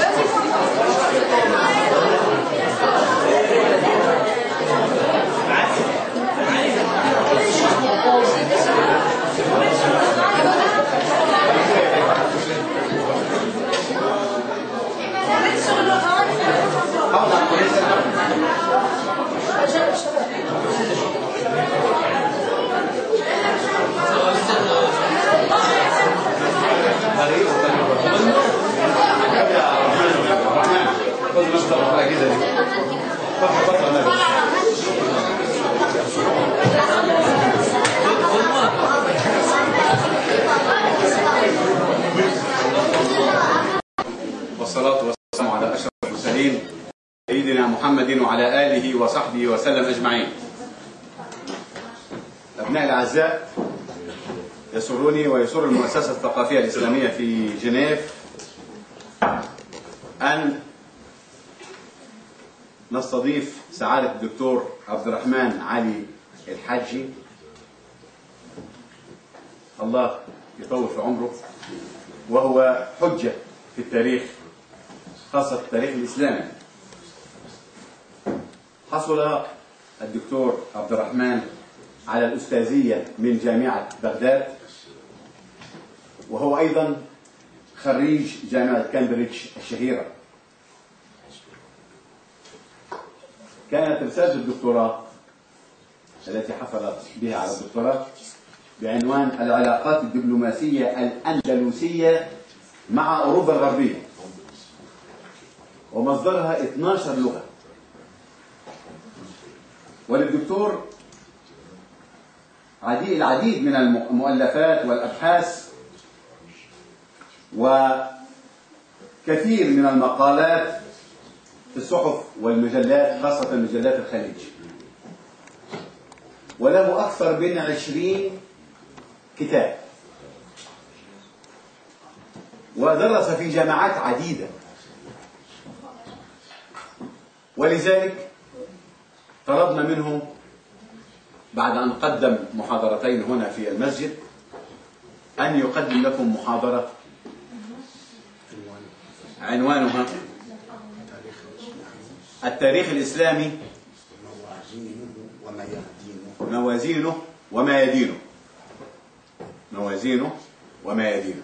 والصلاة والسلام على أشرف المرسلين سيدنا محمد وعلى آله وصحبه وسلم أجمعين. أبنائي الأعزاء، يسرني ويسر المؤسسة الثقافية الإسلامية في جنيف أن نستضيف سعادة الدكتور عبد الرحمن علي الحجي، الله يطول في عمره، وهو حجة في التاريخ، خاصة التاريخ الإسلامي. حصل الدكتور عبد الرحمن على الأستاذية من جامعة بغداد، وهو أيضا خريج جامعة كامبريدج الشهيرة. كانت رسالة الدكتوراه التي حصل بها على الدكتوراه بعنوان العلاقات الدبلوماسية الأندلسية مع أوروبا الغربية، ومصدرها 12 لغة. وللدكتور العديد من المؤلفات والأبحاث وكثير من المقالات في الصحف والمجلات، خاصة مجلات الخليج، وله أكثر من 20 كتاب، ودرس في جامعات عديدة. ولذلك طلبنا منهم بعد أن قدم محاضرتين هنا في المسجد أن يقدم لكم محاضرة عنوانها التاريخ الإسلامي، موازينه وما يدينه. موازينه وما يدينه.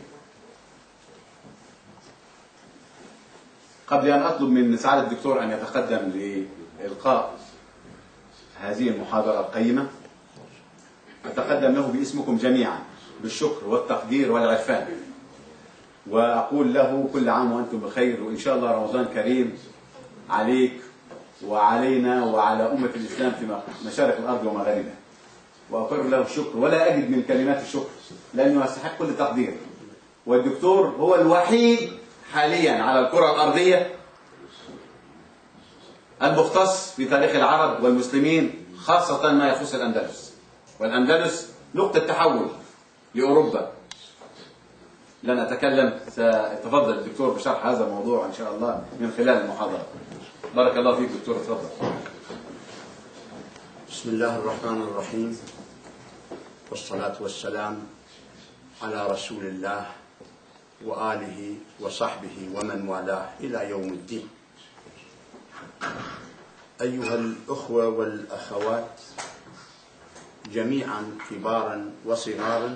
قبل أن أطلب من سعادة الدكتور أن يتقدم لإلقاء هذه المحاضرة القيمة، أتقدم له باسمكم جميعا بالشكر والتقدير والعرفان، وأقول له كل عام وأنتم بخير، وإن شاء الله رمضان كريم عليك وعلينا وعلى أمة الإسلام في مشارق الأرض ومغاربها. وأقر له الشكر، ولا أجد من كلمات الشكر لأنه يستحق كل تقدير. والدكتور هو الوحيد حاليا على الكرة الأرضية المختص في تاريخ العرب والمسلمين، خاصة ما يخص الأندلس. والأندلس نقطة تحول لأوروبا. لن أتكلم، سيتفضل الدكتور بشرح هذا الموضوع إن شاء الله من خلال المحاضرة. بارك الله فيك دكتور، تفضل. بسم الله الرحمن الرحيم، والصلاة والسلام على رسول الله وآله وصحبه ومن والاه إلى يوم الدين. أيها الأخوة والأخوات جميعا كبارا وصغارا،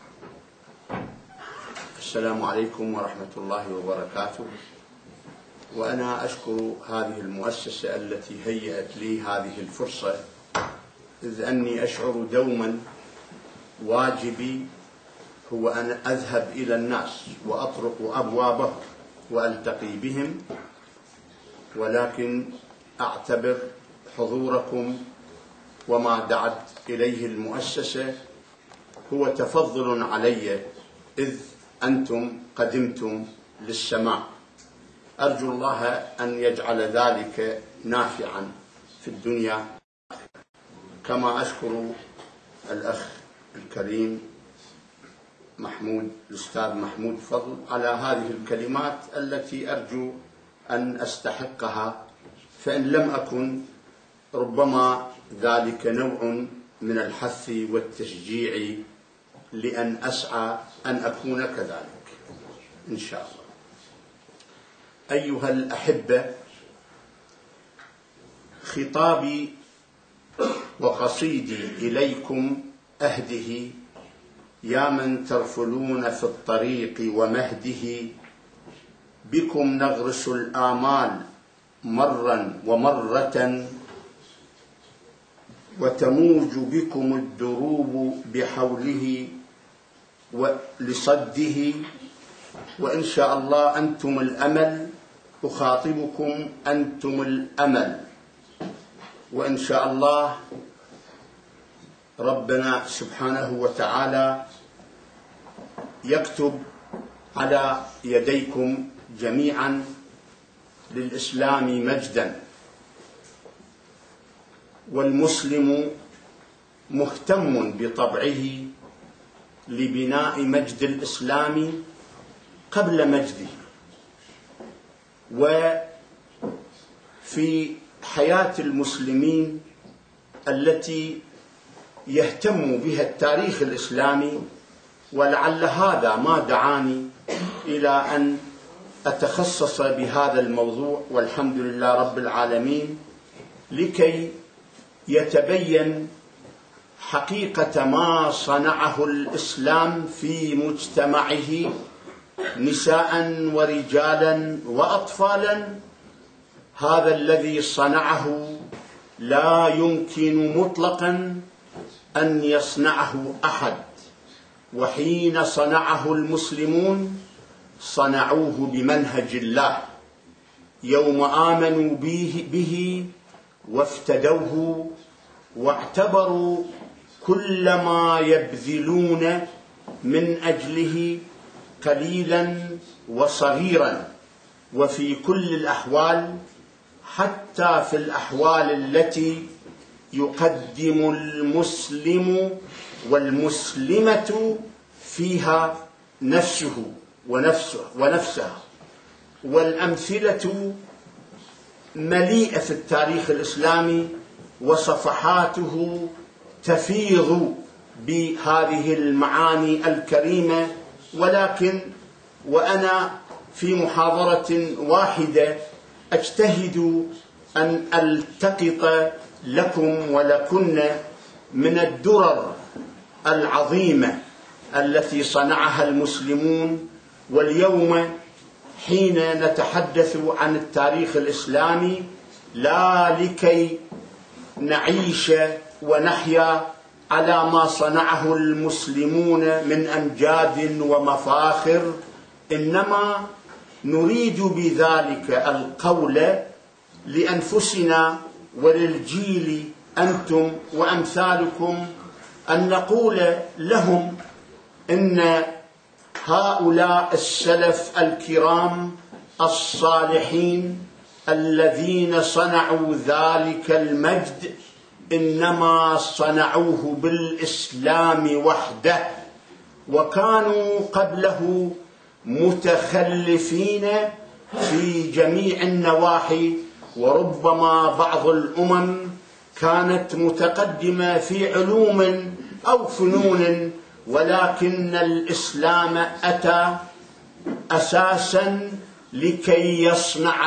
السلام عليكم ورحمة الله وبركاته. وأنا أشكر هذه المؤسسة التي هيأت لي هذه الفرصة، إذ أني أشعر دوما واجبي هو أن أذهب إلى الناس وأطرق أبوابهم وألتقي بهم، ولكن أعتبر حضوركم وما دعت إليه المؤسسة هو تفضل علي، إذ أنتم قدمتم للسماع. أرجو الله أن يجعل ذلك نافعا في الدنيا، كما أشكر الأخ الكريم الأستاذ محمود فضل على هذه الكلمات التي أرجو أن أستحقها، فإن لم أكن ربما ذلك نوع من الحث والتشجيع لأن أسعى أن أكون كذلك إن شاء الله. أيها الأحبة، خطابي وقصيدي إليكم أهده يا من ترفلون في الطريق ومهده، بكم نغرس الآمال مرا ومرة، وتموج بكم الدروب بحوله ولصده، وإن شاء الله أنتم الأمل، أخاطبكم أنتم الأمل، وإن شاء الله ربنا سبحانه وتعالى يكتب على يديكم جميعا للإسلام مجدا. والمسلم مهتم بطبعه لبناء مجد الإسلام قبل مجده. وفي حياة المسلمين التي يهتم بها التاريخ الإسلامي، ولعل هذا ما دعاني إلى أن أتخصص بهذا الموضوع، والحمد لله رب العالمين، لكي يتبين حقيقة ما صنعه الإسلام في مجتمعه، نساء ورجالا وأطفالا. هذا الذي صنعه لا يمكن مطلقا أن يصنعه أحد، وحين صنعه المسلمون صنعوه بمنهج الله، يوم آمنوا به وافتدوه واعتبروا كل ما يبذلون من أجله قليلا وصغيرا. وفي كل الأحوال، حتى في الأحوال التي يقدم المسلم والمسلمة فيها نفسه ونفسها، والأمثلة مليئة في التاريخ الإسلامي، وصفحاته تفيض بهذه المعاني الكريمة. ولكن وأنا في محاضرة واحدة أجتهد أن ألتقط لكم ولكن من الدرر العظيمة التي صنعها المسلمون. واليوم حين نتحدث عن التاريخ الإسلامي، لا لكي نعيش ونحيا على ما صنعه المسلمون من أمجاد ومفاخر، إنما نريد بذلك القول لأنفسنا وللجيل أنتم وأمثالكم، أن نقول لهم إن هؤلاء السلف الكرام الصالحين الذين صنعوا ذلك المجد إنما صنعوه بالإسلام وحده، وكانوا قبله متخلفين في جميع النواحي، وربما بعض الأمم كانت متقدمة في علوم أو فنون، ولكن الإسلام أتى أساسا لكي يصنع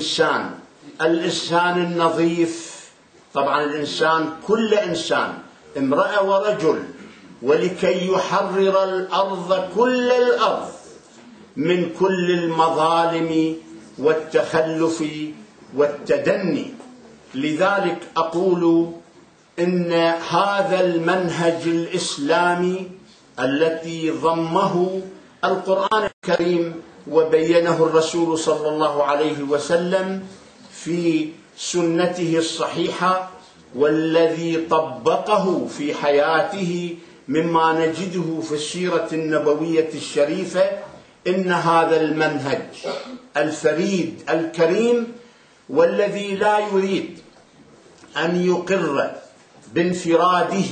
الإنسان النظيف. طبعا الإنسان كل إنسان، امرأة ورجل، ولكي يحرر الأرض كل الأرض من كل المظالم والتخلف والتدني. لذلك أقول إن هذا المنهج الإسلامي الذي ضمه القرآن الكريم وبينه الرسول صلى الله عليه وسلم في سنته الصحيحة، والذي طبقه في حياته مما نجده في السيرة النبوية الشريفة، إن هذا المنهج الفريد الكريم، والذي لا يريد أن يقر بانفراده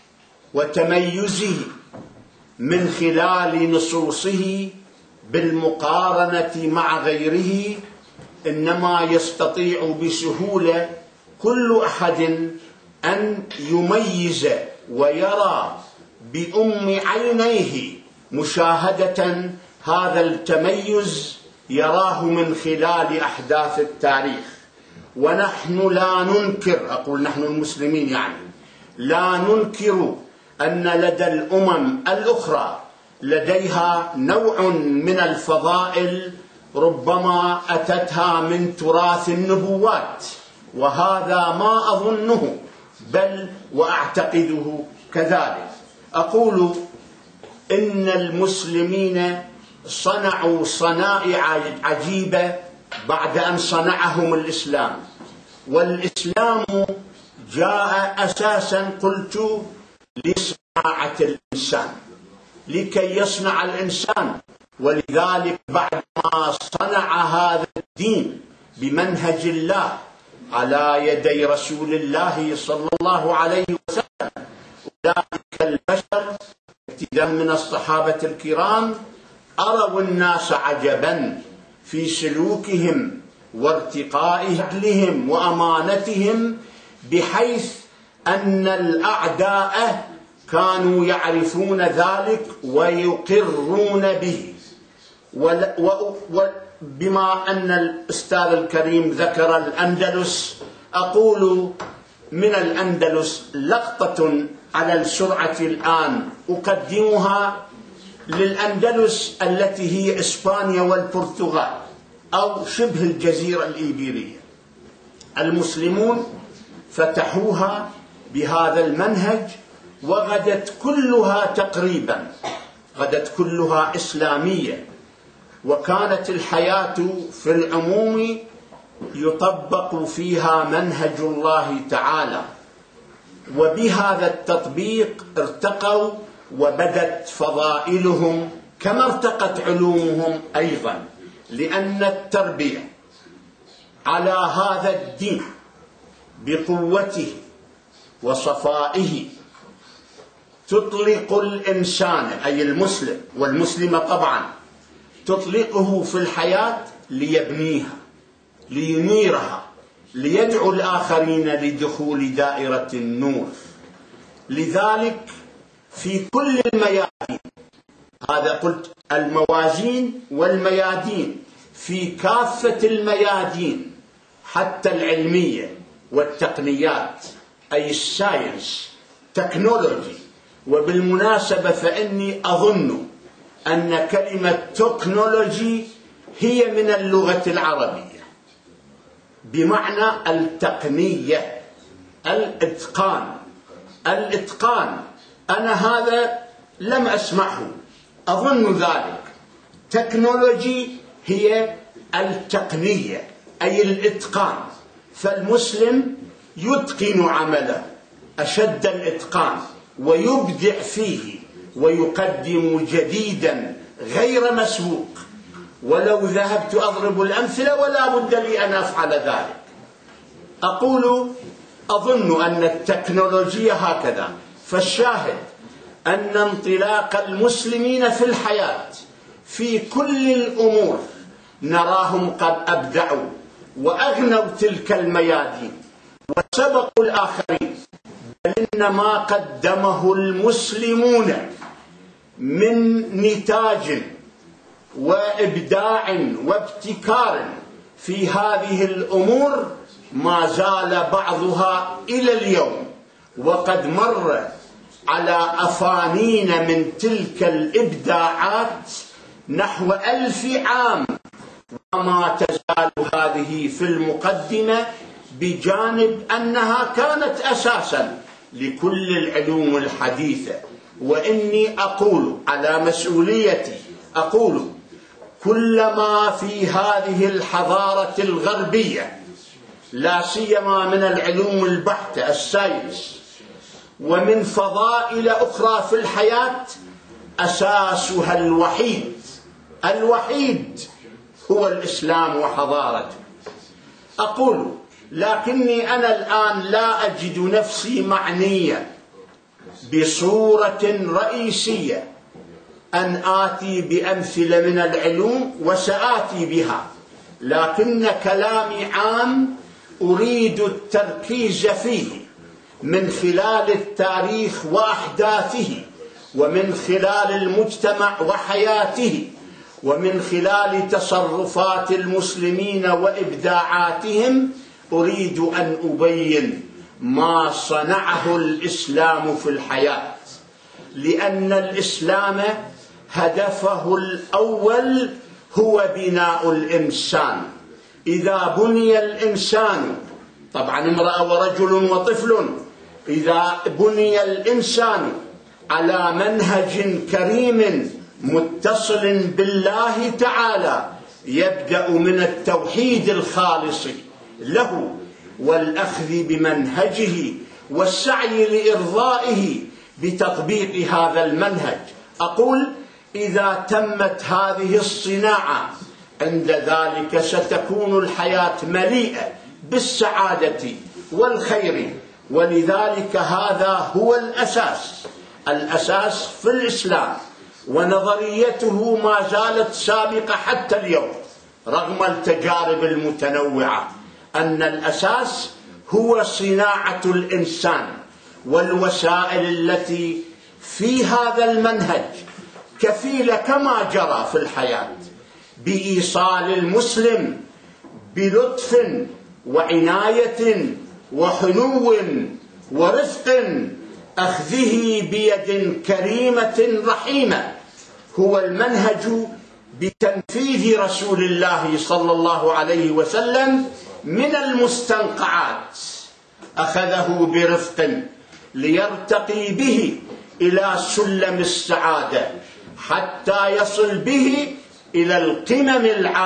وتميزه من خلال نصوصه بالمقارنة مع غيره، إنما يستطيع بسهولة كل أحد أن يميز ويرى بأم عينيه مشاهدة هذا التميز، يراه من خلال أحداث التاريخ. ونحن لا ننكر، أقول نحن المسلمين يعني، لا ننكر أن لدى الأمم الأخرى لديها نوع من الفضائل ربما أتتها من تراث النبوات، وهذا ما أظنه بل وأعتقده كذلك. أقول إن المسلمين صنعوا صنائع عجيبة بعد أن صنعهم الإسلام، والإسلام جاء أساسا قلت لصناعة الإنسان، لكي يصنع الإنسان. ولذلك بعدما صنع هذا الدين بمنهج الله على يدي رسول الله صلى الله عليه وسلم، أولئك البشر ابتداء من الصحابة الكرام أروا الناس عجبا في سلوكهم وارتقاء عدلهم وأمانتهم، بحيث أن الأعداء كانوا يعرفون ذلك ويقرون به. وبما أن الأستاذ الكريم ذكر الأندلس، أقول من الأندلس لقطة على السرعة الآن أقدمها للأندلس التي هي إسبانيا والبرتغال أو شبه الجزيرة الإيبيرية. المسلمون فتحوها بهذا المنهج، وغدت كلها تقريبا غدت كلها إسلامية، وكانت الحياة في العموم يطبق فيها منهج الله تعالى. وبهذا التطبيق ارتقوا وبدت فضائلهم كما ارتقت علومهم أيضا، لأن التربية على هذا الدين بقوته وصفائه تطلق الإنسان أي المسلم والمسلمة طبعا، تطلقه في الحياة ليبنيها لينيرها، ليدعو الآخرين لدخول دائرة النور. لذلك في كل الميادين، هذا قلت الموازين والميادين، في كافة الميادين حتى العلمية والتقنيات أي الساينس تكنولوجي. وبالمناسبة فإني أظن أن كلمة تكنولوجي هي من اللغة العربية بمعنى التقنية، الإتقان. أنا هذا لم أسمعه، أظن ذلك. تكنولوجي هي التقنية أي الإتقان، فالمسلم يتقن عمله أشد الإتقان ويبدع فيه ويقدم جديدا غير مسبوق. ولو ذهبت أضرب الأمثلة ولا بد لي أن أفعل ذلك. أقول أظن أن التكنولوجيا هكذا. فالشاهد أن انطلاق المسلمين في الحياة في كل الأمور نراهم قد أبدعوا وأغنوا تلك الميادين وسبقوا الآخرين. بل إن ما قدمه المسلمون من نتاج وإبداع وابتكار في هذه الأمور ما زال بعضها إلى اليوم، وقد مر على أفانين من تلك الإبداعات نحو 1000 عام، وما تزال هذه في المقدمة، بجانب أنها كانت أساسا لكل العلوم الحديثة. وإني أقول على مسؤوليتي، أقول كلما في هذه الحضارة الغربية لا سيما من العلوم البحتة الساينس ومن فضائل أخرى في الحياة أساسها الوحيد هو الإسلام وحضارته. أقول لكني أنا الآن لا أجد نفسي معنيا بصورة رئيسية أن آتي بأمثلة من العلوم، وسآتي بها، لكن كلامي عام أريد التركيز فيه من خلال التاريخ وأحداثه، ومن خلال المجتمع وحياته، ومن خلال تصرفات المسلمين وإبداعاتهم أريد أن أبين ما صنعه الإسلام في الحياة، لأن الإسلام هدفه الأول هو بناء الإنسان. إذا بني الإنسان، طبعا امرأة ورجل وطفل، إذا بني الإنسان على منهج كريم متصل بالله تعالى يبدأ من التوحيد الخالص له والأخذ بمنهجه والسعي لإرضائه بتطبيق هذا المنهج. أقول إذا تمت هذه الصناعة عند ذلك ستكون الحياة مليئة بالسعادة والخير، ولذلك هذا هو الأساس في الإسلام، ونظريته ما زالت سابقة حتى اليوم رغم التجارب المتنوعة، أن الأساس هو صناعة الإنسان، والوسائل التي في هذا المنهج كفيلة كما جرى في الحياة بإيصال المسلم بلطف وعناية وحنو ورفق، أخذه بيد كريمة رحيمة، هو المنهج بتنفيذ رسول الله صلى الله عليه وسلم من المستنقعات، أخذه برفق ليرتقي به إلى سلم السعادة حتى يصل به إلى القمم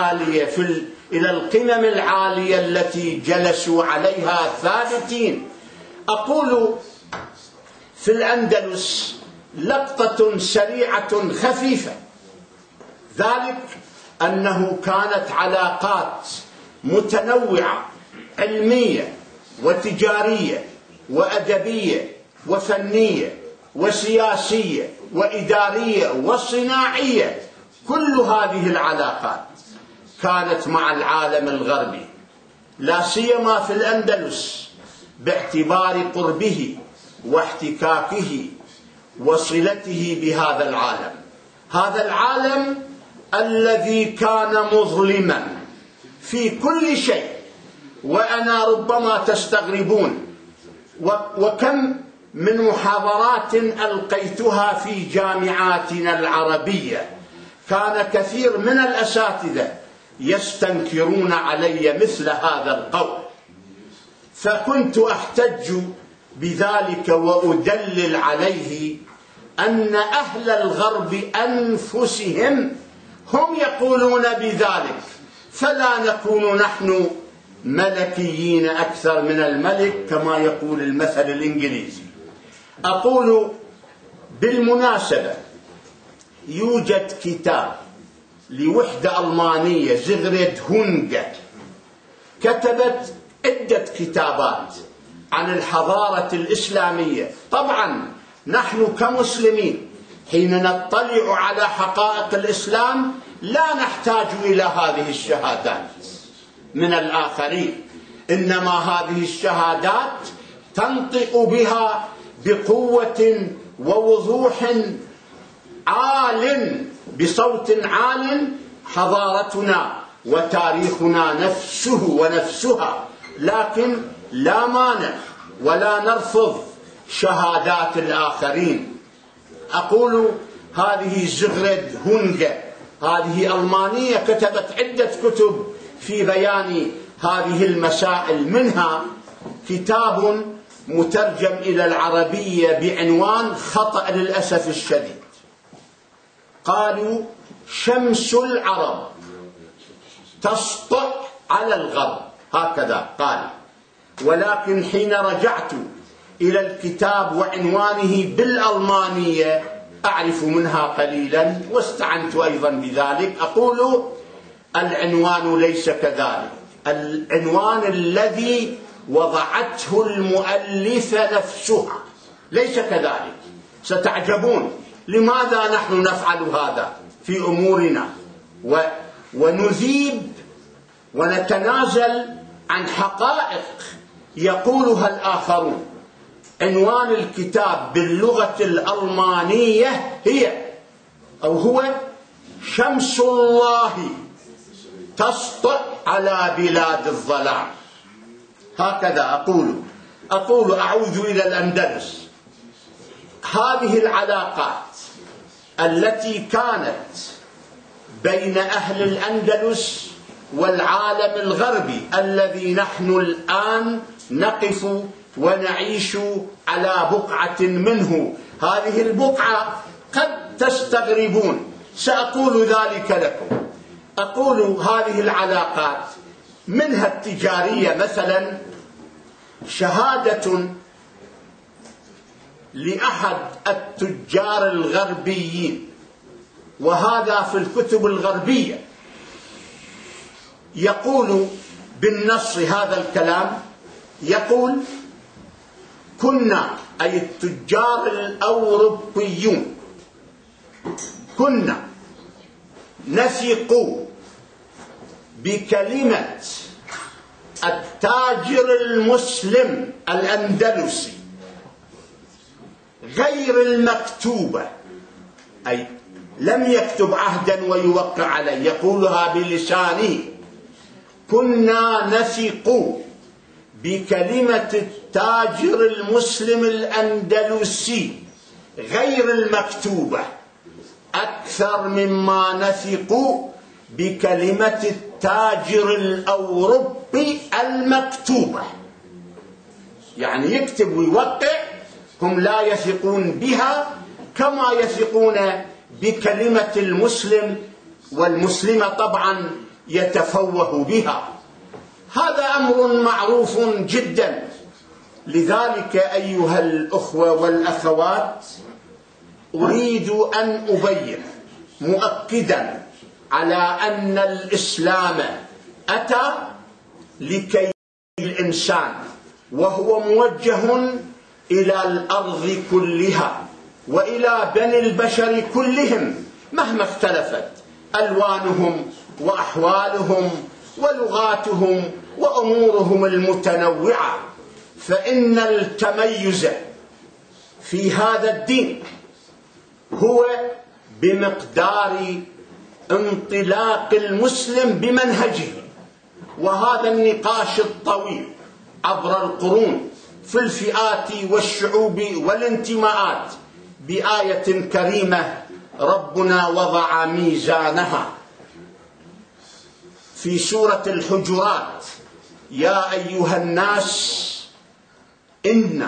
العالية التي جلسوا عليها ثابتين. أقول في الأندلس لقطة سريعة خفيفة، ذلك أنه كانت علاقات متنوعة علمية وتجارية وأدبية وفنية وسياسية وإدارية وصناعية، كل هذه العلاقات كانت مع العالم الغربي، لا سيما في الأندلس باعتبار قربه واحتكاكه وصلته بهذا العالم، هذا العالم الذي كان مظلما في كل شيء. وأنا ربما تستغربون وكم من محاضرات ألقيتها في جامعاتنا العربية كان كثير من الأساتذة يستنكرون علي مثل هذا القول، فكنت أحتج بذلك وأدلل عليه أن أهل الغرب أنفسهم هم يقولون بذلك، فلا نكون نحن ملكيين أكثر من الملك كما يقول المثل الإنجليزي. أقول بالمناسبة يوجد كتاب لوحدة ألمانية زيغريد هونغ كتبت عدة كتابات عن الحضارة الإسلامية. طبعا نحن كمسلمين حين نطلع على حقائق الإسلام لا نحتاج إلى هذه الشهادات من الآخرين، إنما هذه الشهادات تنطق بها بقوة ووضوح عال بصوت عال حضارتنا وتاريخنا نفسه ونفسها، لكن لا مانع ولا نرفض شهادات الآخرين. أقول هذه زيغريد هونغ هذه ألمانية كتبت عدة كتب في بيان هذه المسائل، منها كتاب مترجم إلى العربية بعنوان خطأ للأسف الشديد، قالوا شمس العرب تسطع على الغرب، هكذا قال، ولكن حين رجعت إلى الكتاب وعنوانه بالألمانية أعرف منها قليلا واستعنت أيضا بذلك. أقول العنوان ليس كذلك، العنوان الذي وضعته المؤلفة نفسها ليس كذلك. ستعجبون لماذا نحن نفعل هذا في أمورنا ونذيب ونتنازل عن حقائق يقولها الآخرون. عنوان الكتاب باللغة الألمانية هو شمس الله تسطع على بلاد الظلام. هكذا أقول أعود إلى الأندلس. هذه العلاقات التي كانت بين أهل الأندلس والعالم الغربي الذي نحن الآن نقف ونعيش على بقعة منه، هذه البقعة قد تستغربون، سأقول ذلك لكم. أقول هذه العلاقات منها التجارية، مثلا شهادة لأحد التجار الغربيين، وهذا في الكتب الغربية، يقول بالنص هذا الكلام، يقول: كنا، أي التجار الأوروبيون، كنا نثق بكلمة التاجر المسلم الأندلسي غير المكتوبة، أي لم يكتب عهدا ويوقع عليه، يقولها بلسانه. كنا نثق بكلمة التاجر المسلم الأندلسي غير المكتوبة أكثر مما نثق بكلمة التاجر الأوروبي المكتوبة. يعني يكتب ويوقع، هم لا يثقون بها كما يثقون بكلمة المسلم، والمسلمة طبعا يتفوه بها. هذا أمر معروف جدا. لذلك أيها الأخوة والأخوات، أريد أن أبين مؤكدا على أن الإسلام أتى لكي الإنسان، وهو موجه إلى الأرض كلها وإلى بني البشر كلهم مهما اختلفت ألوانهم وأحوالهم ولغاتهم وأمورهم المتنوعة، فإن التميز في هذا الدين هو بمقدار انطلاق المسلم بمنهجه. وهذا النقاش الطويل عبر القرون في الفئات والشعوب والانتماءات بآية كريمة ربنا وضع ميزانها في سورة الحجرات: يا أيها الناس إنا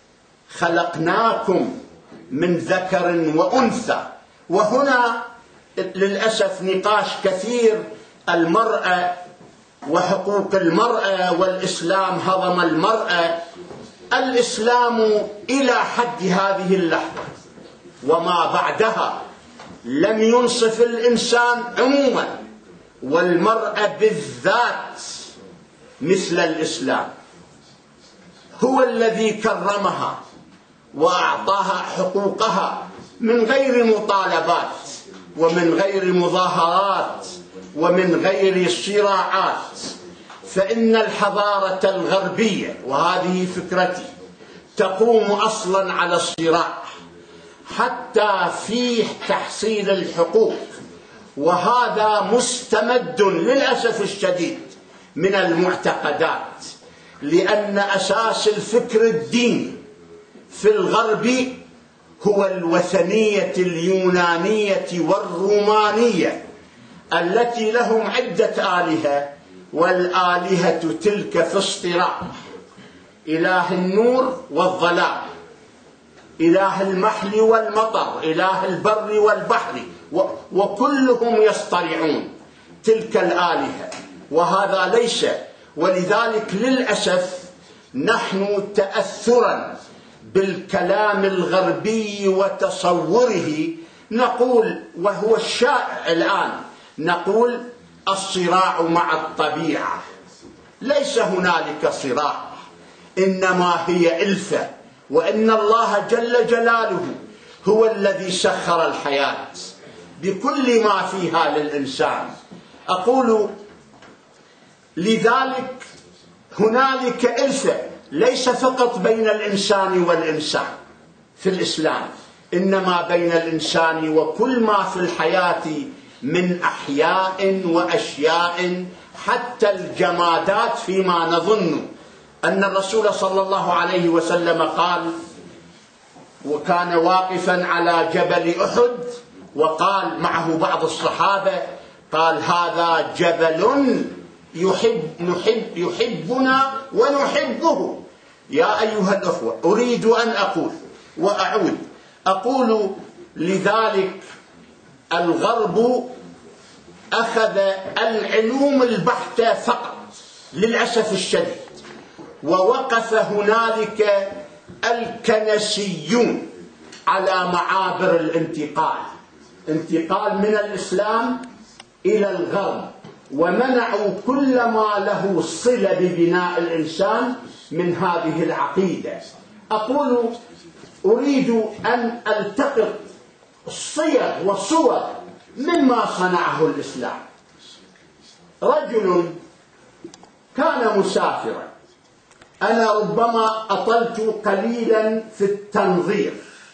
خلقناكم من ذكر وأنثى. وهنا للأسف نقاش كثير: المرأة وحقوق المرأة، والإسلام هضم المرأة. الإسلام إلى حد هذه اللحظة وما بعدها لم ينصف الإنسان عموما، والمرأة بالذات مثل الإسلام. هو الذي كرمها وأعطاها حقوقها من غير مطالبات ومن غير مظاهرات ومن غير صراعات. فإن الحضارة الغربية، وهذه فكرتي، تقوم أصلا على الصراع حتى في تحصيل الحقوق، وهذا مستمد للأسف الشديد من المعتقدات، لأن أساس الفكر الديني في الغرب هو الوثنية اليونانية والرومانية التي لهم عدة آلهة، والآلهة تلك في اصطلاح: إله النور والظلام، إله المحل والمطر، إله البر والبحر، وكلهم يصطرعون تلك الآلهة، وهذا ليس. ولذلك للأسف نحن تأثرا بالكلام الغربي وتصوره نقول، وهو الشائع الآن، نقول الصراع مع الطبيعة. ليس هنالك صراع، إنما هي ألفة، وإن الله جل جلاله هو الذي سخر الحياة بكل ما فيها للإنسان. أقول لذلك هنالك ألفة ليس فقط بين الإنسان والإنسان في الإسلام، إنما بين الإنسان وكل ما في الحياة من أحياء وأشياء حتى الجمادات، فيما نظن أن الرسول صلى الله عليه وسلم قال، وكان واقفا على جبل أحد وقال معه بعض الصحابة، قال: هذا جبل يحبنا ونحبه. يا أيها الأخوة، أريد أن أقول وأعود أقول: لذلك الغرب أخذ العلوم البحتة فقط للأسف الشديد، ووقف هنالك الكنسيون على معابر انتقال من الإسلام إلى الغرب، ومنعوا كل ما له صلة ببناء الإنسان من هذه العقيدة. أقول: أريد أن ألتقط صيغ وصور مما صنعه الإسلام. رجل كان مسافرا، أنا ربما أطلت قليلا في التنظير،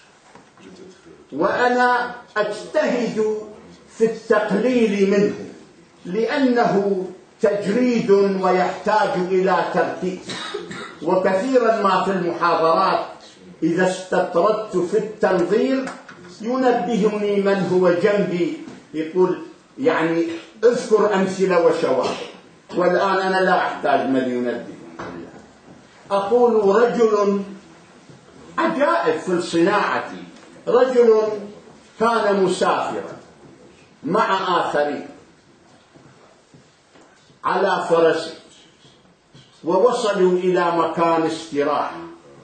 وأنا أجتهد في التقليل منه لأنه تجريد ويحتاج إلى تركيز، وكثيرا ما في المحاضرات إذا استطردت في التنظير ينبهني من هو جنبي، يقول يعني اذكر أمثلة وشواهد، والآن أنا لا أحتاج من ينبهني. أقول: رجل عجائب في الصناعة، رجل كان مسافرا مع آخرين على فرس، ووصلوا إلى مكان استراحة،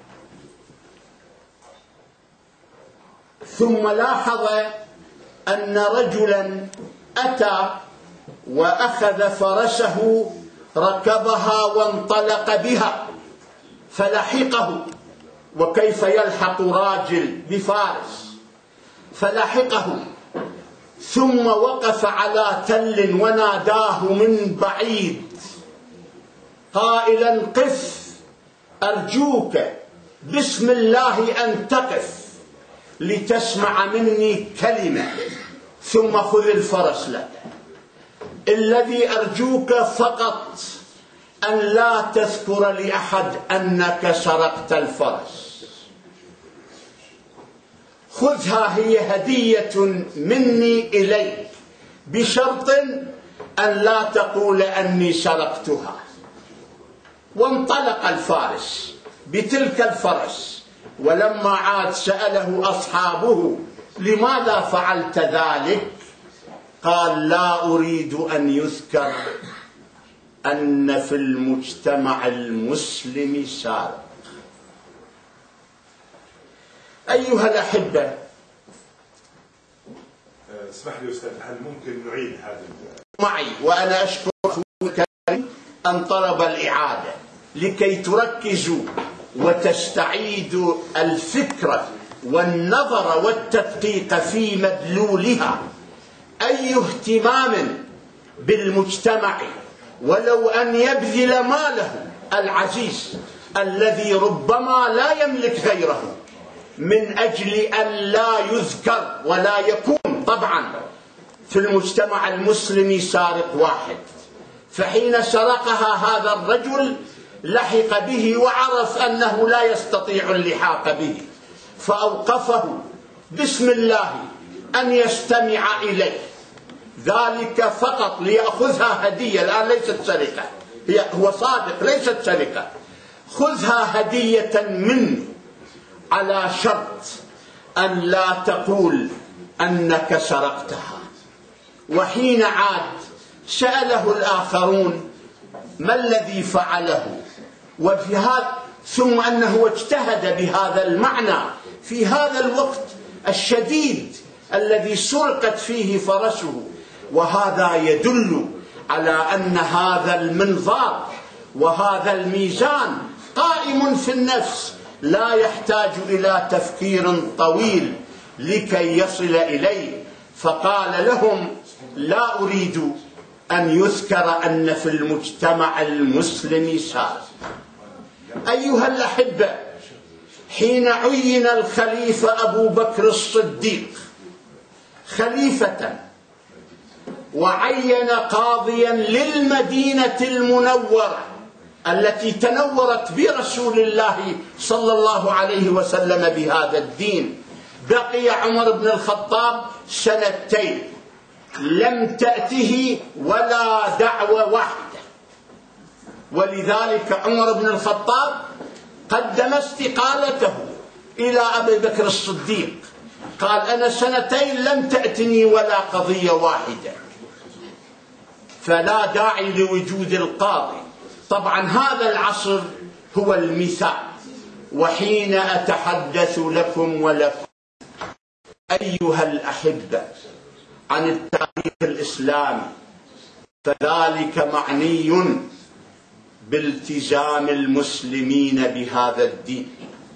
ثم لاحظ أن رجلا أتى وأخذ فرسه ركبها وانطلق بها، فلحقه. وكيف يلحق راجل بفارس؟ فلحقه، ثم وقف على تل وناداه من بعيد قائلا: قف، أرجوك بسم الله أن تقف لتسمع مني كلمة، ثم خذ الفرس لك. الذي أرجوك فقط أن لا تذكر لأحد أنك سرقت الفرس، خذها، هي هدية مني إليك، بشرط أن لا تقول أني سرقتها. وانطلق الفارس بتلك الفرس، ولما عاد سأله أصحابه: لماذا فعلت ذلك؟ قال: لا أريد أن يذكر أن في المجتمع المسلم سارق. أيها الأحبة، اسمح لي أستاذ، هل ممكن نعيد هذا معي؟ وأنا أشكر أخوك أن طلب الإعادة لكي تركزوا وتستعيدوا الفكرة والنظر والتدقيق في مدلولها. أي اهتمام بالمجتمع ولو أن يبذل ماله العزيز الذي ربما لا يملك غيره من أجل أن لا يذكر ولا يكون. طبعا في المجتمع المسلم سارق واحد، فحين سرقها هذا الرجل لحق به وعرف أنه لا يستطيع اللحاق به، فأوقفه بسم الله أن يستمع إليه، ذلك فقط ليأخذها هدية. الآن ليست سرقة، هو صادق، ليست سرقة، خذها هدية مني على شرط أن لا تقول أنك سرقتها. وحين عاد سأله الآخرون ما الذي فعله، وفي هذا ثم أنه اجتهد بهذا المعنى في هذا الوقت الشديد الذي سرقت فيه فرسه. وهذا يدل على أن هذا المنظار وهذا الميزان قائم في النفس، لا يحتاج إلى تفكير طويل لكي يصل إليه. فقال لهم: لا أريد أن يذكر أن في المجتمع المسلم سارق. أيها الأحبة، حين عين الخليفة أبو بكر الصديق خليفة وعين قاضيا للمدينة المنورة التي تنورت برسول الله صلى الله عليه وسلم بهذا الدين. بقي عمر بن الخطاب 2 سنين لم تأته ولا دعوة واحدة، ولذلك عمر بن الخطاب قدم استقالته إلى أبي بكر الصديق، قال أنا 2 سنين لم تأتني ولا قضية واحدة، فلا داعي لوجود القاضي. طبعا هذا العصر هو المثال. وحين أتحدث لكم ولكم أيها الأحبة عن التاريخ الإسلامي فذلك معني بالتزام المسلمين بهذا الدين.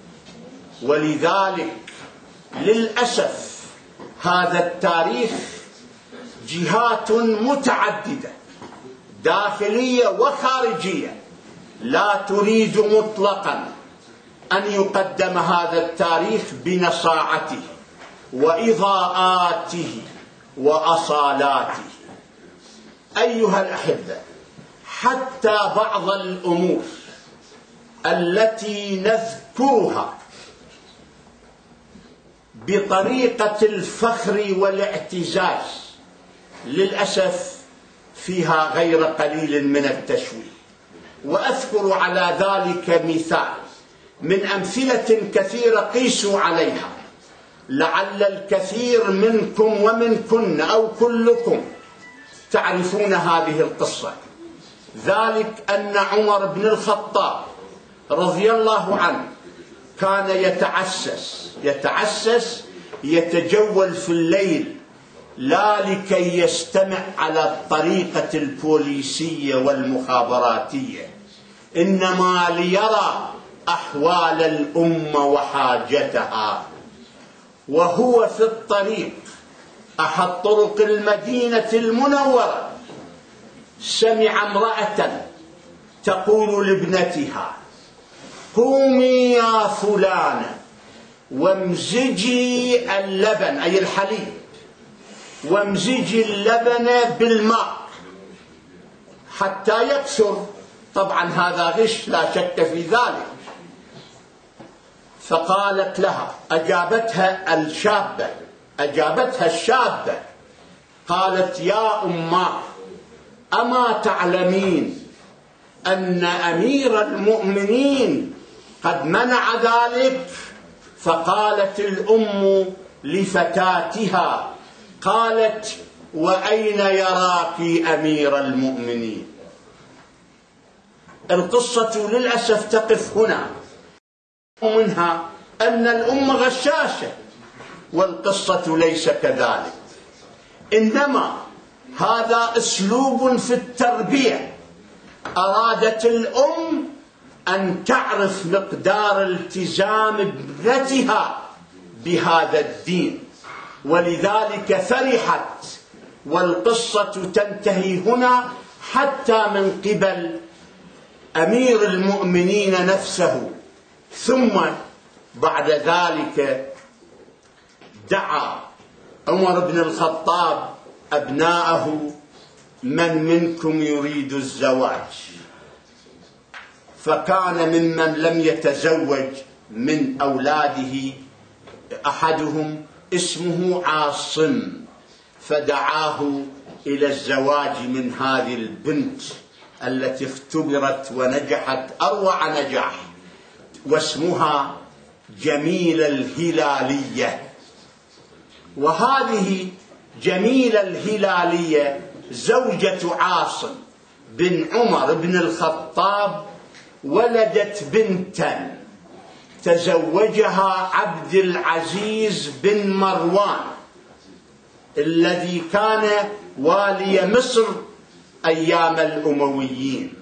ولذلك للأسف هذا التاريخ جهات متعددة داخلية وخارجية لا تريد مطلقا أن يقدم هذا التاريخ بنصاعته وإضاءاته وأصالاته. أيها الأحبة، حتى بعض الأمور التي نذكرها بطريقة الفخر والاعتزاز للأسف فيها غير قليل من التشويه. وأذكر على ذلك مثال من أمثلة كثيرة قيسوا عليها، لعل الكثير منكم ومنكن أو كلكم تعرفون هذه القصة. ذلك أن عمر بن الخطاب رضي الله عنه كان يتعسس يتجول في الليل، لا لكي يستمع على الطريقة البوليسية والمخابراتية، إنما ليرى أحوال الأمة وحاجتها. وهو في الطريق أحد طرق المدينة المنورة سمع امرأة تقول لابنتها: قومي يا فلانة وامزجي اللبن، أي الحليب، وامزجي اللبن بالماء حتى يكثر. طبعا هذا غش لا شك في ذلك. فقالت لها، أجابتها الشابة قالت: يا أماه، أما تعلمين أن أمير المؤمنين قد منع ذلك؟ فقالت الأم لفتاتها، قالت: وأين يراك أمير المؤمنين؟ القصة للأسف تقف هنا، منها أن الأم غشاشة، والقصة ليس كذلك، إنما هذا أسلوب في التربية. أرادت الأم أن تعرف مقدار التزام ابنتها بهذا الدين، ولذلك فرحت. والقصة تنتهي هنا حتى من قبل أمير المؤمنين نفسه. ثم بعد ذلك دعا عمر بن الخطاب أبناءه: من منكم يريد الزواج؟ فكان ممن لم يتزوج من أولاده أحدهم اسمه عاصم، فدعاه إلى الزواج من هذه البنت التي اختبرت ونجحت أروع نجاح، واسمها جميلة الهلالية. وهذه جميلة الهلالية زوجة عاصم بن عمر بن الخطاب ولدت بنتا تزوجها عبد العزيز بن مروان الذي كان والي مصر أيام الأمويين.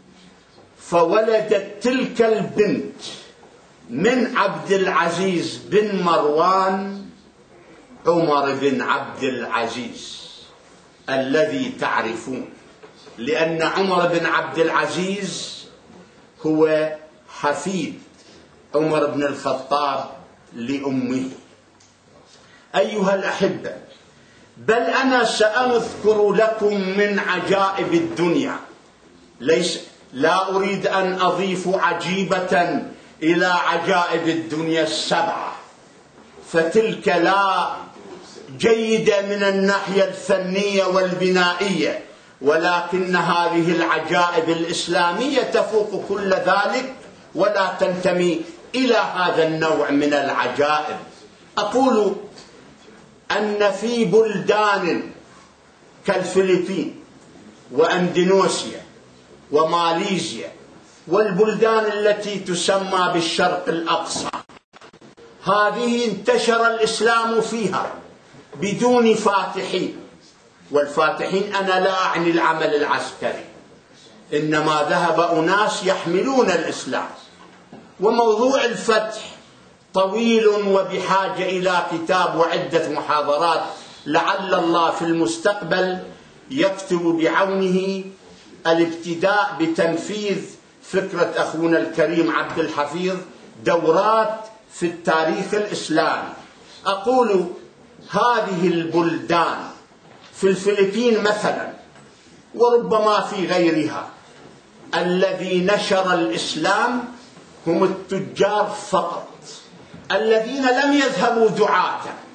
فولدت تلك البنت من عبد العزيز بن مروان عمر بن عبد العزيز الذي تعرفون، لأن عمر بن عبد العزيز هو حفيد عمر بن الخطاب لأمه. أيها الأحبة، بل أنا سأذكر لكم من عجائب الدنيا، لا أريد أن أضيف عجيبة إلى عجائب الدنيا السبعة، فتلك لا جيدة من الناحية الفنية والبنائية، ولكن هذه العجائب الإسلامية تفوق كل ذلك ولا تنتمي إلى هذا النوع من العجائب. أقول أن في بلدان كالفلبين وأندونيسيا وماليزيا والبلدان التي تسمى بالشرق الأقصى، هذه انتشر الإسلام فيها بدون فاتحين، والفاتحين أنا لا أعني العمل العسكري، إنما ذهب أناس يحملون الإسلام. وموضوع الفتح طويل وبحاجة إلى كتاب وعدة محاضرات، لعل الله في المستقبل يكتب بعونه الابتداء بتنفيذ فكرة أخونا الكريم عبد الحفيظ دورات في التاريخ الإسلامي. أقول هذه البلدان في الفلبين مثلا وربما في غيرها، الذي نشر الإسلام هم التجار فقط، الذين لم يذهبوا دعاة،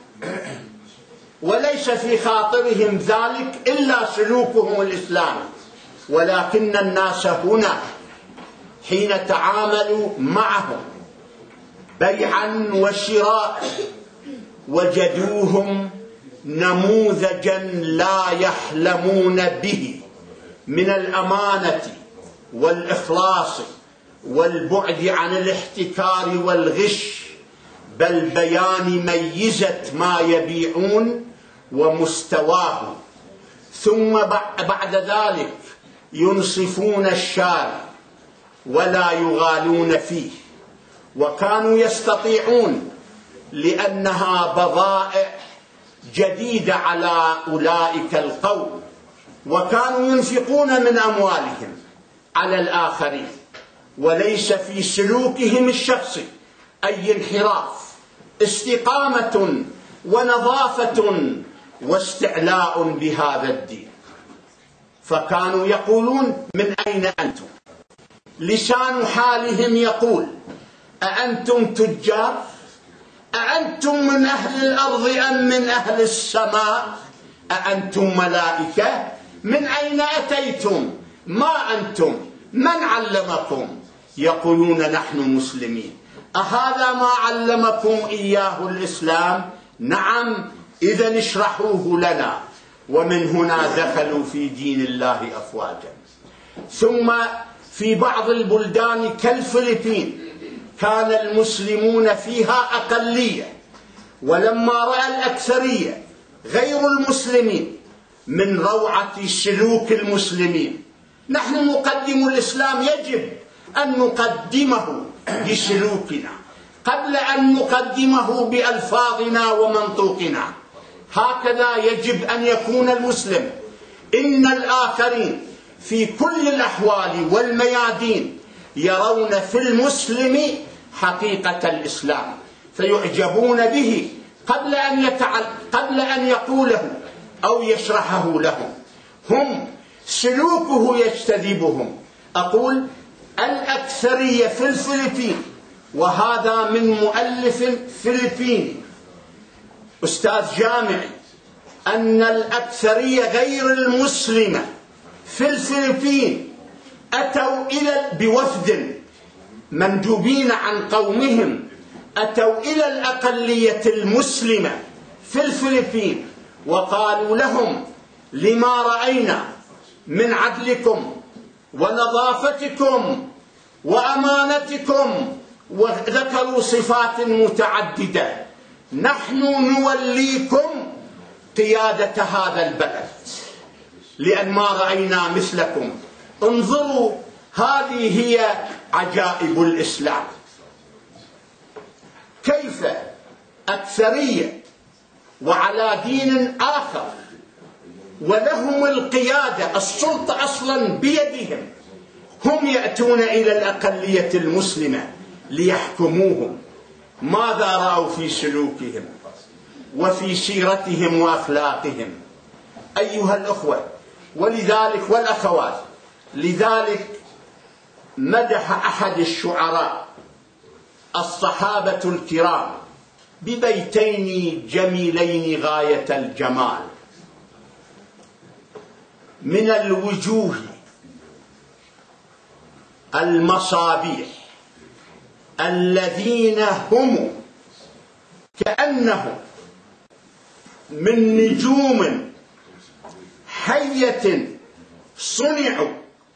وليس في خاطرهم ذلك إلا سلوكهم الإسلامي، ولكن الناس هنا حين تعاملوا معهم بيعا وشراء وجدوهم نموذجا لا يحلمون به من الأمانة والإخلاص والبعد عن الاحتكار والغش، بل بيان ميزة ما يبيعون ومستواه، ثم بعد ذلك ينصفون الشارع ولا يغالون فيه. وكانوا يستطيعون لأنها بضائع جديدة على أولئك القوم، وكانوا ينفقون من أموالهم على الآخرين، وليس في سلوكهم الشخصي أي انحراف، استقامة ونظافة واستعلاء بهذا الدين. فكانوا يقولون من أين أنتم؟ لسان حالهم يقول أأنتم تجار؟ أأنتم من أهل الأرض أم من أهل السماء؟ أأنتم ملائكة؟ من أين أتيتم؟ ما أنتم؟ من علمكم؟ يقولون نحن مسلمين. أهذا ما علمكم إياه الإسلام؟ نعم، إذن اشرحوه لنا. ومن هنا دخلوا في دين الله أفواجا. ثم في بعض البلدان كالفلبين كان المسلمون فيها أقلية، ولما رأى الأكثرية غير المسلمين من روعة سلوك المسلمين، نحن نقدم الإسلام، يجب أن نقدمه بسلوكنا قبل أن نقدمه بألفاظنا ومنطوقنا. هكذا يجب أن يكون المسلم. إن الآخرين في كل الأحوال والميادين يرون في المسلم حقيقة الإسلام، فيعجبون به قبل أن يقوله أو يشرحه لهم. هم سلوكه يجتذبهم. أقول الأكثرية في الفلبين، وهذا من مؤلف فلبيني أستاذ جامعي، أن الأكثرية غير المسلمة في الفلبين أتوا بوفد مندوبين عن قومهم، أتوا إلى الأقلية المسلمة في الفلبين وقالوا لهم لما رأينا من عدلكم ونظافتكم وأمانتكم، وذكروا صفات متعددة، نحن نوليكم قيادة هذا البلد لأن ما رأينا مثلكم. انظروا، هذه هي عجائب الإسلام. كيف أكثرية وعلى دين آخر ولهم القيادة، السلطة أصلا بيدهم، هم يأتون إلى الأقلية المسلمة ليحكموهم. ماذا رأوا في سلوكهم؟ وفي سيرتهم وأخلاقهم. أيها الأخوة ولذلك والأخوات، لذلك مدح أحد الشعراء الصحابة الكرام ببيتين جميلين غاية الجمال: من الوجوه المصابيح الذين هم كأنهم من نجوم حية صنعوا،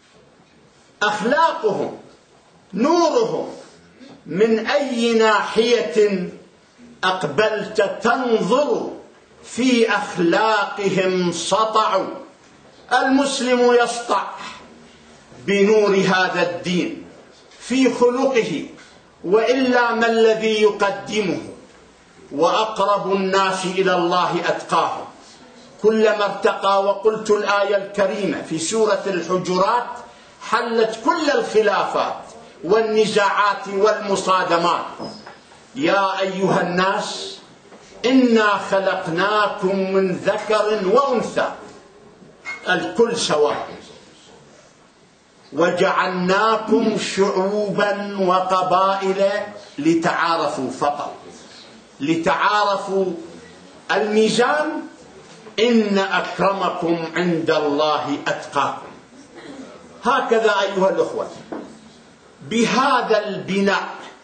أخلاقهم نورهم من أي ناحية أقبلت تنظر في أخلاقهم سطعوا. المسلم يسطع بنور هذا الدين في خلقه، وإلا ما الذي يقدمه؟ وأقرب الناس إلى الله أتقاهم. كلما ارتقى، وقلت الآية الكريمة في سورة الحجرات حلت كل الخلافات والنزاعات والمصادمات: يا أيها الناس إنا خلقناكم من ذكر وأنثى، الكل سواء، وجعلناكم شعوبا وقبائل لتعارفوا، فقط لتعارفوا. الميزان: إن أكرمكم عند الله أتقاكم. هكذا أيها الأخوة، بهذا البناء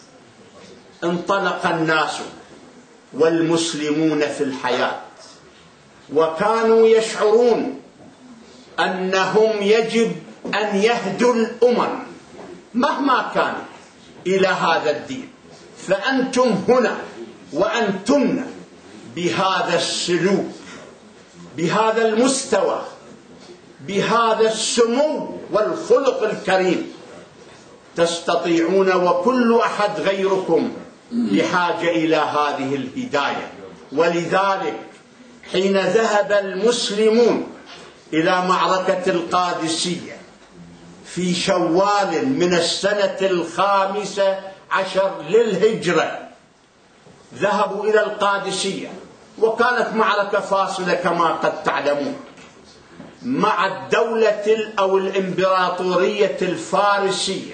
انطلق الناس والمسلمون في الحياة، وكانوا يشعرون أنهم يجب أن يهدوا الأمم مهما كانت إلى هذا الدين. فأنتم هنا وأنتن بهذا السلوك، بهذا المستوى، بهذا السمو والخلق الكريم تستطيعون، وكل أحد غيركم بحاجة إلى هذه الهداية. ولذلك حين ذهب المسلمون إلى معركة القادسية في شوال من السنة 15 للهجرة، ذهبوا إلى القادسية، وكانت معركة فاصلة كما قد تعلمون مع الدولة أو الإمبراطورية الفارسية.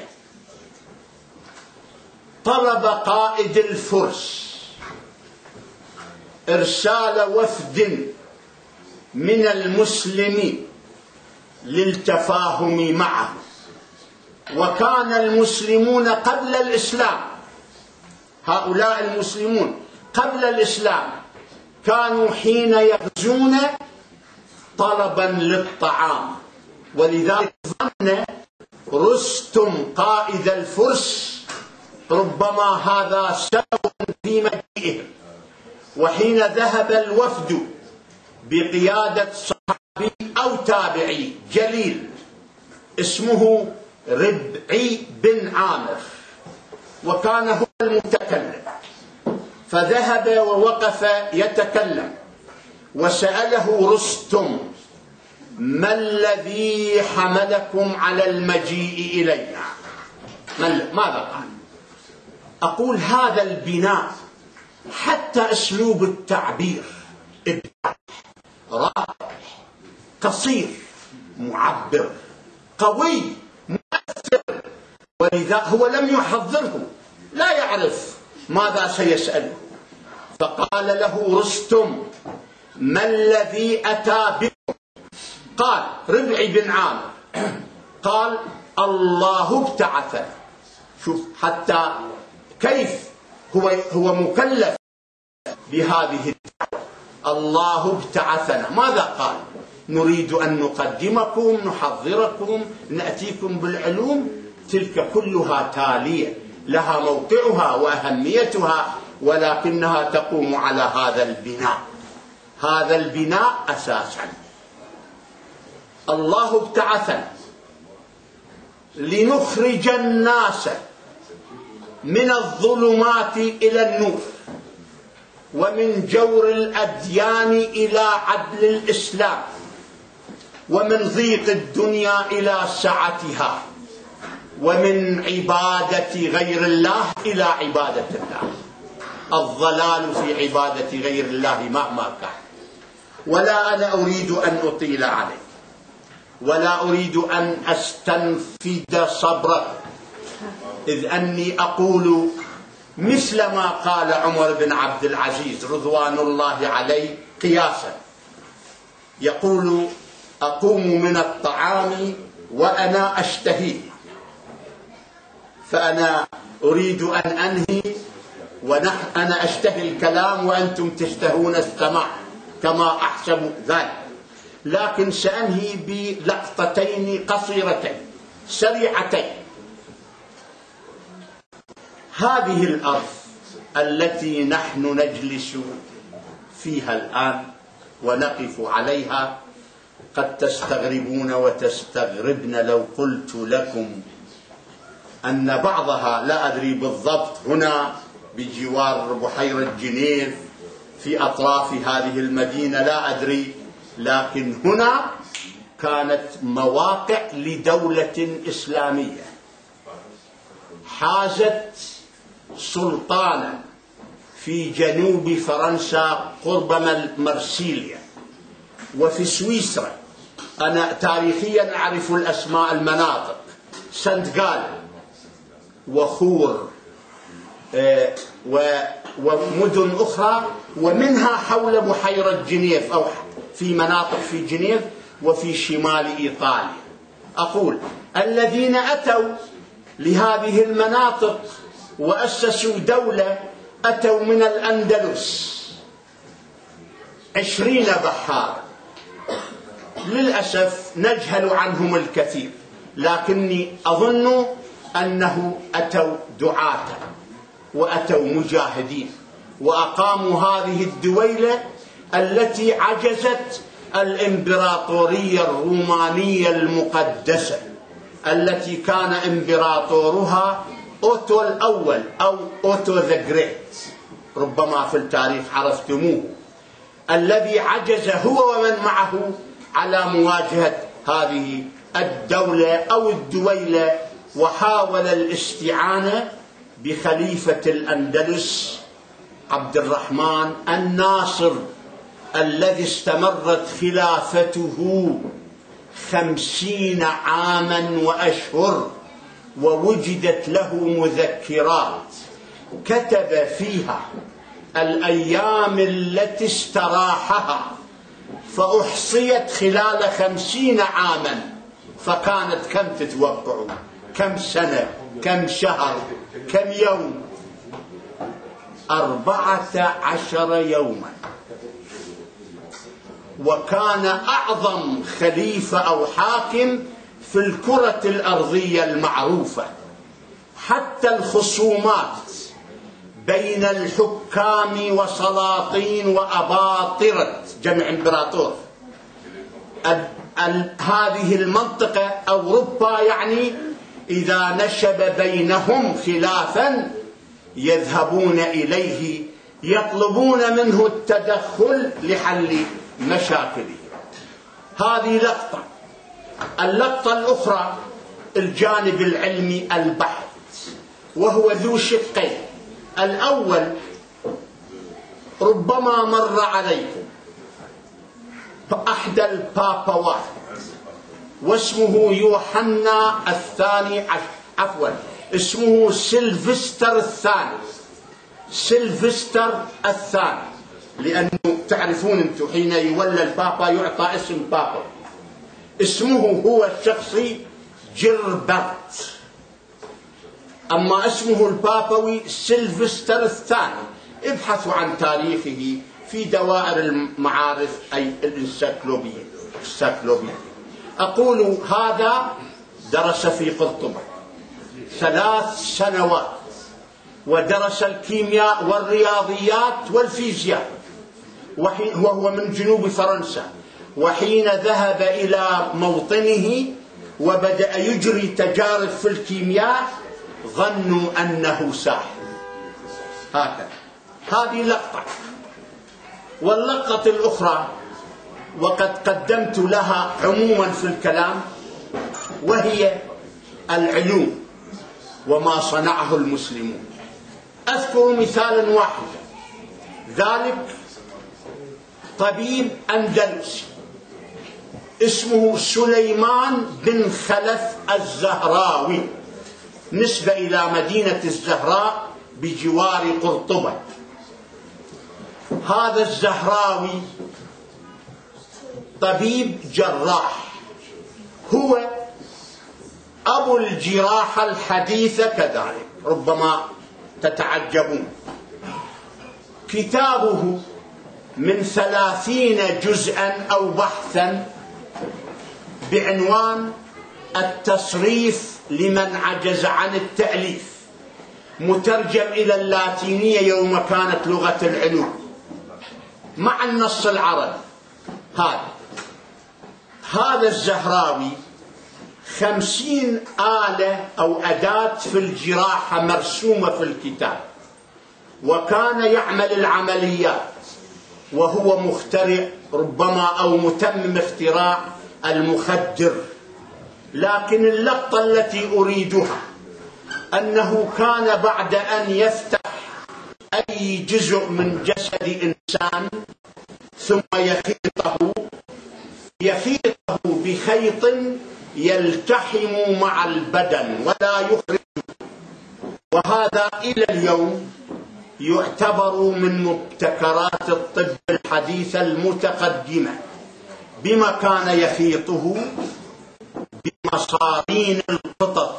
طلب قائد الفرس إرسال وفد من المسلمين للتفاهم معه. وكان المسلمون قبل الإسلام، هؤلاء المسلمون قبل الإسلام كانوا حين يغزون طلبا للطعام، ولذلك ظن رستم قائد الفرس ربما هذا سبب في مجيئهم. وحين ذهب الوفد بقيادة صحابي أو تابعي جليل اسمه ربعي بن عامر، وكان هو المتكلم، فذهب ووقف يتكلم، وسأله رستم: ما الذي حملكم على المجيء إلينا؟ ماذا قال؟ أقول هذا البناء، حتى أسلوب التعبير رائع، قصير، معبر، قوي، مؤثر. ولذا هو لم يحضره، لا يعرف ماذا سيسأله، فقال له رستم: ما الذي أتى بكم؟ قال ربعي بن عامر قال: الله ابتعثنا. شوف حتى كيف هو مكلف بهذه الدعوة. الله ابتعثنا، ماذا قال؟ نريد أن نقدمكم، نحضركم، نأتيكم بالعلوم. تلك كلها تالية، لها موقعها وأهميتها، ولكنها تقوم على هذا البناء. هذا البناء أساسا الله ابتعثنا لنخرج الناس من الظلمات إلى النور، ومن جور الأديان إلى عدل الإسلام، ومن ضيق الدنيا إلى سعتها، ومن عبادة غير الله إلى عبادة الله. الضلال في عبادة غير الله مهما كان. ولا أنا أريد أن أطيل عليك، ولا أريد أن أستنفد صبرك، إذ أني أقول مثل ما قال عمر بن عبد العزيز رضوان الله عليه قياسا، يقول: أقوم من الطعام وأنا أشتهي، فأنا أريد أن أنهي أنا أشتهي الكلام وأنتم تشتهون السماع كما أحسب ذلك، لكن سأنهي بلقطتين قصيرتين سريعتين. هذه الأرض التي نحن نجلس فيها الآن ونقف عليها، قد تستغربون وتستغربن لو قلت لكم أن بعضها، لا أدري بالضبط، هنا بجوار بحيرة جنيف في أطراف هذه المدينة، لا أدري، لكن هنا كانت مواقع لدولة إسلامية حازت سلطانا في جنوب فرنسا قرب مرسيليا، وفي سويسرا. أنا تاريخيا أعرف الأسماء المناطق، سانت غال وخور ومدن أخرى، ومنها حول بحيرة جنيف أو في مناطق في جنيف وفي شمال إيطاليا. أقول الذين أتوا لهذه المناطق وأسسوا دولة أتوا من الأندلس 20 بحارا، للأسف نجهل عنهم الكثير، لكني أظن أنه أتوا دعاة وأتوا مجاهدين وأقاموا هذه الدويلة التي عجزت الإمبراطورية الرومانية المقدسة، التي كان إمبراطورها أوتو الأول أو أوتو ذا جريت، ربما في التاريخ عرفتموه، الذي عجز هو ومن معه على مواجهة هذه الدولة أو الدويلة، وحاول الاستعانة بخليفة الأندلس عبد الرحمن الناصر، الذي استمرت خلافته 50 عاما وأشهر، ووجدت له مذكرات كتب فيها الأيام التي استراحها، فأحصيت خلال 50 عاما، فكانت كم تتوقعوا؟ كم سنة؟ كم شهر؟ كم يوم؟ 14 يوما. وكان أعظم خليفة أو حاكم في الكرة الأرضية المعروفة. حتى الخصومات بين الحكام وسلاطين وأباطرة جمع إمبراطور هذه المنطقة أوروبا، يعني إذا نشب بينهم خلافا يذهبون إليه يطلبون منه التدخل لحل مشاكله. هذه لقطة. اللقطة الأخرى الجانب العلمي البحث، وهو ذو شقين. الأول ربما مر عليكم أحد البابوات واسمه يوحنا الثاني عفوا اسمه سيلفستر الثاني. سيلفستر الثاني، لأنه تعرفون أنتم حين يولى البابا يعطى اسم بابا، اسمه هو الشخصي جيربرت، أما اسمه البابوي سيلفستر الثاني. ابحثوا عن تاريخه في دوائر المعارف أي الانسيكلوبيديا. أقول هذا درس في قرطبة 3 سنوات، ودرس الكيمياء والرياضيات والفيزياء، وهو من جنوب فرنسا. وحين ذهب إلى موطنه وبدأ يجري تجارب في الكيمياء ظنوا أنه ساحر. هكذا. هذه لقطة. واللقطة الأخرى وقد قدمت لها عموما في الكلام، وهي العلوم وما صنعه المسلمون. أذكر مثالا واحدا. ذلك طبيب أندلسي اسمه سليمان بن خلف الزهراوي، نسبة إلى مدينة الزهراء بجوار قرطبة. هذا الزهراوي طبيب جراح، هو أبو الجراحة الحديثة كذلك، ربما تتعجبون. كتابه من 30 جزءا أو بحثا بعنوان التصريف لمن عجز عن التأليف، مترجم إلى اللاتينية يوم كانت لغة العلوم مع النص العربي. هذا الزهراوي 50 آلة أو أداة في الجراحة مرسومة في الكتاب، وكان يعمل العمليات، وهو مخترع ربما أو متمم اختراع المخدر. لكن اللقطة التي أريدها أنه كان بعد أن يفتح أي جزء من جسد إنسان ثم يخيطه بخيط يلتحم مع البدن ولا يخرجه، وهذا إلى اليوم يعتبر من مبتكرات الطب الحديثة المتقدمة، بما كان يخيطه بمصارين القطط،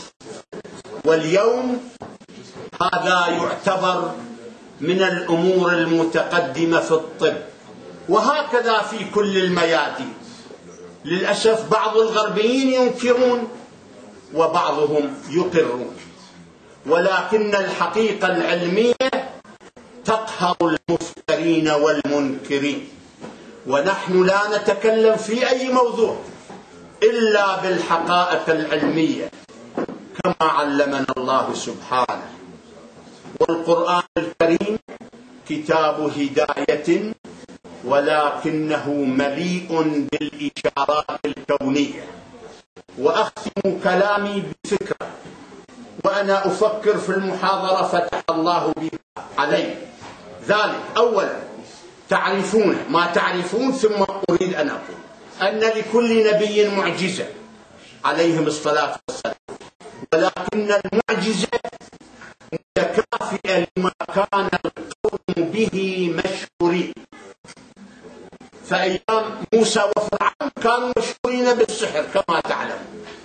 واليوم هذا يعتبر من الأمور المتقدمة في الطب. وهكذا في كل الميادين. للأسف بعض الغربيين ينكرون وبعضهم يقرون، ولكن الحقيقة العلمية تقهر المفترين والمنكرين، ونحن لا نتكلم في أي موضوع إلا بالحقائق العلمية كما علمنا الله سبحانه. والقرآن الكريم كتاب هداية، ولكنه مليء بالإشارات الكونية. وأختم كلامي بفكرة، وأنا أفكر في المحاضرة فتح الله بها علي ذلك. أولا تعرفون ما تعرفون، ثم أريد أن أقول أن لكل نبي معجزة عليهم الصلاة والسلام، ولكن المعجزة متكافئة لما كان القوم به مشهورين. فأيام موسى وفرعون كانوا مشهورين بالسحر كما تعلم،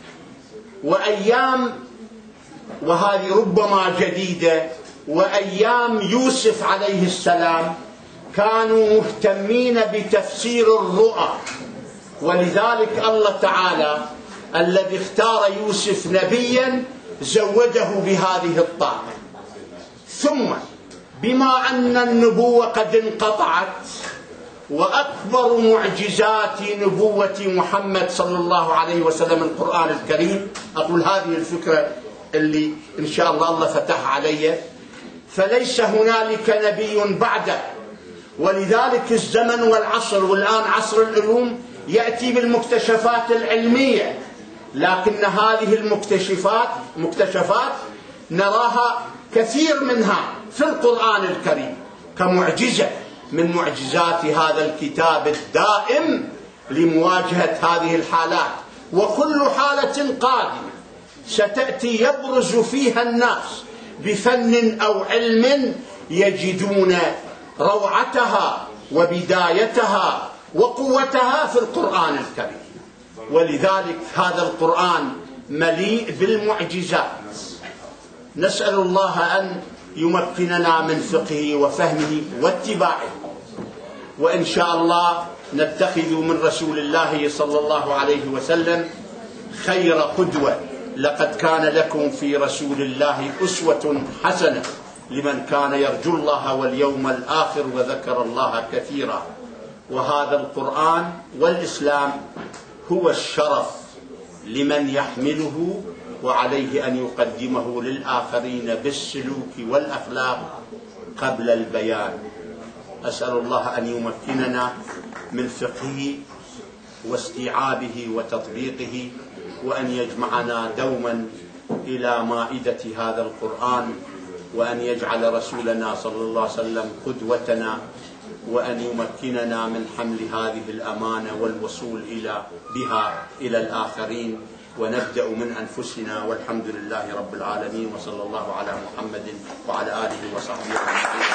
وهذه ربما جديدة، وأيام يوسف عليه السلام كانوا مهتمين بتفسير الرؤى، ولذلك الله تعالى الذي اختار يوسف نبيا زوده بهذه الطاقة. ثم بما أن النبوة قد انقطعت، وأكبر معجزات نبوة محمد صلى الله عليه وسلم القرآن الكريم، أقول هذه الفكرة اللي إن شاء الله فتح علي، فليس هنالك نبي بعده. ولذلك الزمن والعصر، والآن عصر العلوم يأتي بالمكتشفات العلمية، لكن هذه المكتشفات نراها كثير منها في القرآن الكريم كمعجزة من معجزات هذا الكتاب الدائم لمواجهة هذه الحالات. وكل حالة قادمة ستأتي يبرز فيها الناس بفن أو علم يجدون روعتها وبدايتها وقوتها في القرآن الكريم. ولذلك هذا القرآن مليء بالمعجزات. نسأل الله أن يمكننا من فقهه وفهمه واتباعه، وإن شاء الله نتخذ من رسول الله صلى الله عليه وسلم خير قدوة. لقد كان لكم في رسول الله أسوة حسنة لمن كان يرجو الله واليوم الآخر وذكر الله كثيرا. وهذا القرآن والإسلام هو الشرف لمن يحمله، وعليه أن يقدمه للآخرين بالسلوك والأخلاق قبل البيان. أسأل الله أن يمكننا من فقهه واستيعابه وتطبيقه، وأن يجمعنا دوما إلى مائدة هذا القرآن وأن يجعل رسولنا صلى الله عليه وسلم قدوتنا، وأن يمكننا من حمل هذه الأمانة والوصول بها إلى الآخرين، ونبدأ من أنفسنا. والحمد لله رب العالمين، وصلى الله على محمد وعلى آله وصحبه أجمعين.